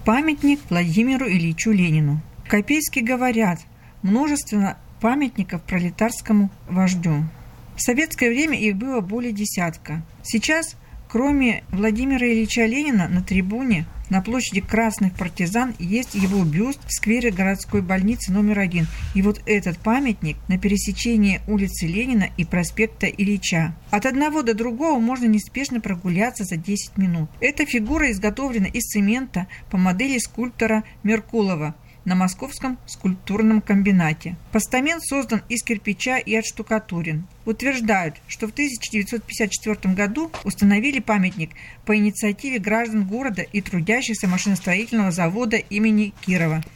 Памятник Владимиру Ильичу Ленину. В Копейске говорят, множество памятников пролетарскому вождю. В советское время их было более десятка. Сейчас, кроме Владимира Ильича Ленина, на трибуне на площади Красных Партизан есть его бюст в сквере городской больницы номер 1. И вот этот памятник на пересечении улицы Ленина и проспекта Ильича. От одного до другого можно неспешно прогуляться за 10 минут. Эта фигура изготовлена из цемента по модели скульптора Меркулова на Московском скульптурном комбинате. Постамент создан из кирпича и отштукатурен. Утверждают, что в 1954 году установили памятник по инициативе граждан города и трудящихся машиностроительного завода имени Кирова.